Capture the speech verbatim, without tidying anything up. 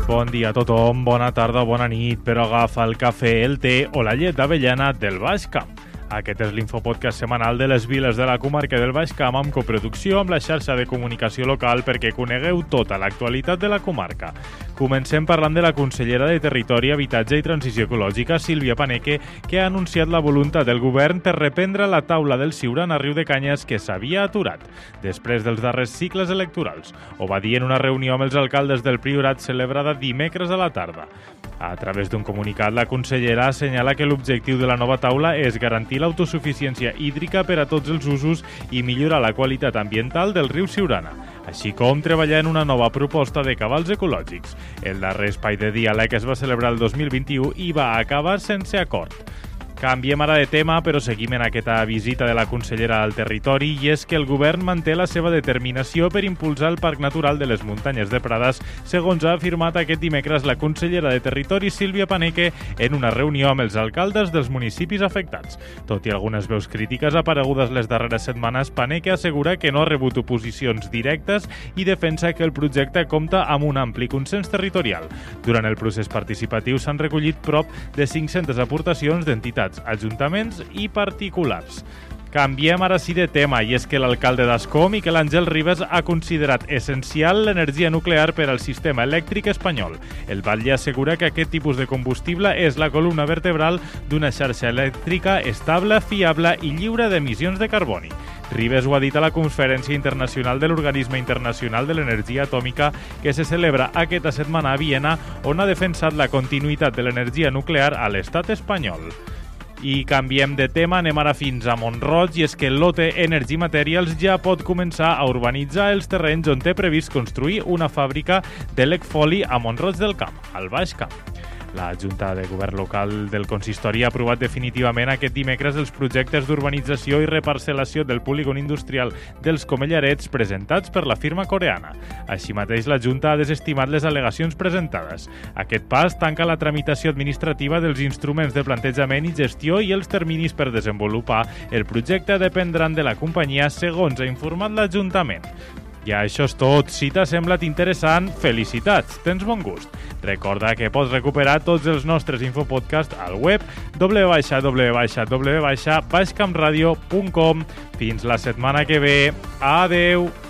Bon dia a tothom, bona tarda, bona nit, però agafa el cafè, el té o la llet d'avellana del Baix Camp. Aquest és l'infopodcast setmanal de les viles de la comarca del Baix Camp amb coproducció amb la xarxa de comunicació local perquè conegueu tota l'actualitat de la comarca. Comencem parlant de la consellera de Territori, Habitatge i Transició Ecològica, Sílvia Paneque, que ha anunciat la voluntat del govern per reprendre la taula del Siurana a Riu de Canyes que s'havia aturat després dels darrers cicles electorals. Ho va dir en una reunió amb els alcaldes del Priorat celebrada dimecres a la tarda. A través d'un comunicat, la consellera assenyala que l'objectiu de la nova taula és garantir l'autosuficiència hídrica per a tots els usos i millorar la qualitat ambiental del riu Siurana, així com treballar en una nova proposta de cabals ecològics. El darrer espai de diàleg es va celebrar el dos mil vint-i-u i va acabar sense acord. Canviem ara de tema, però seguim en aquesta visita de la consellera al territori i és que el govern manté la seva determinació per impulsar el Parc Natural de les Muntanyes de Prades, segons ha afirmat aquest dimecres la consellera de Territori, Sílvia Paneque, en una reunió amb els alcaldes dels municipis afectats. Tot i algunes veus crítiques aparegudes les darreres setmanes, Paneque assegura que no ha rebut oposicions directes i defensa que el projecte compta amb un ampli consens territorial. Durant el procés participatiu s'han recollit prop de cinc-centes aportacions d'entitats, ajuntaments i particulars. Canviem ara sí de tema, i és que l'alcalde d'Ascó, Miquel Àngel Ribes, ha considerat essencial l'energia nuclear per al sistema elèctric espanyol. El batlle assegura que aquest tipus de combustible és la columna vertebral d'una xarxa elèctrica estable, fiable i lliure d'emissions de carboni. Ribes ho ha dit a la Conferència Internacional de l'Organisme Internacional de l'Energia Atòmica que se celebra aquesta setmana a Viena, on ha defensat la continuïtat de l'energia nuclear a l'estat espanyol. I canviem de tema, anem ara fins a Mont-roig, i és que Lotte Energy Materials ja pot començar a urbanitzar els terrenys on té previst construir una fàbrica d'Elecfoli a Mont-roig del Camp, al Baix Camp. La Junta de Govern Local del Consistori ha aprovat definitivament aquest dimecres els projectes d'urbanització i reparcel·lació del polígon industrial dels Comellarets presentats per la firma coreana. Així mateix, la Junta ha desestimat les al·legacions presentades. Aquest pas tanca la tramitació administrativa dels instruments de plantejament i gestió i els terminis per desenvolupar el projecte dependran de la companyia, segons ha informat l'Ajuntament. Ja això és tot. Si t'ha semblat interessant, felicitats, tens bon gust. Recorda que pots recuperar tots els nostres infopodcasts al web w w w punt baixcampradio punt com. Fins la setmana que ve. Adeu!